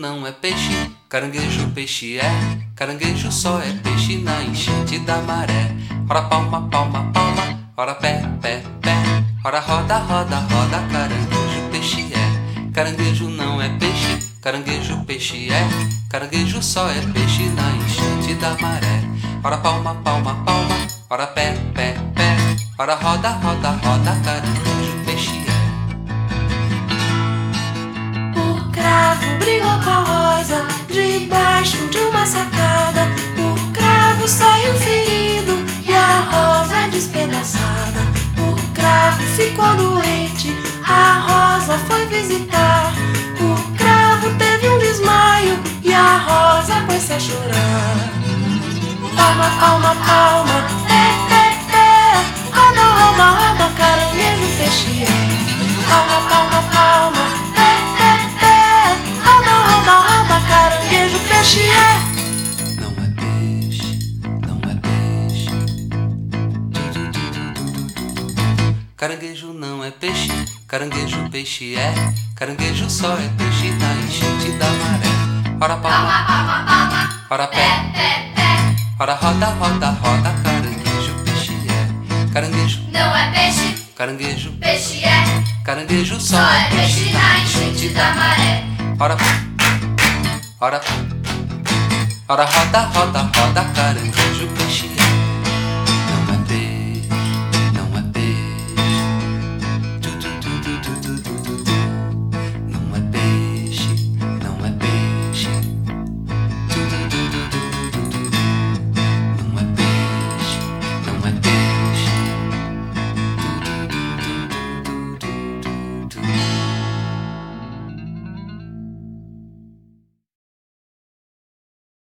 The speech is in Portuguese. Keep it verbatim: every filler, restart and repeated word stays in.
não é peixe, caranguejo peixe é. Caranguejo só é peixe na enchente da maré. Ora palma, palma, palma, ora pé, pé, pé. Ora roda, roda, roda, caranguejo peixe é. Caranguejo não é peixe, caranguejo peixe é. Caranguejo só é peixe na enchente da maré. Ora palma, palma, palma, ora pé, pé, pé. Ora roda, roda, roda, caranguejo peixe é. O cravo brigou com a rosa debaixo de uma sacada. O cravo saiu ferido e a rosa despedaçada. O cravo ficou doente, a rosa foi visitar. O cravo teve um desmaio e a rosa pôs-se a chorar. Palma, palma, palma, pé, pé, pé. Roda, roda, roda, caranguejo peixe é. Palma, palma, palma, pé, pé, pé. Roda, roda, roda, caranguejo peixe é. Não é peixe, não é peixe. Caranguejo não é peixe, caranguejo peixe é. Caranguejo só é peixe na enchente da maré. Ora palma, palma, palma, ora pé, pé, pé. ora roda, roda, roda, caranguejo peixe é. Caranguejo Não é peixe, caranguejo peixe é. caranguejo só, Só é peixe na enchente da maré. Ora, ora, ora roda, roda, roda, caranguejo peixe é.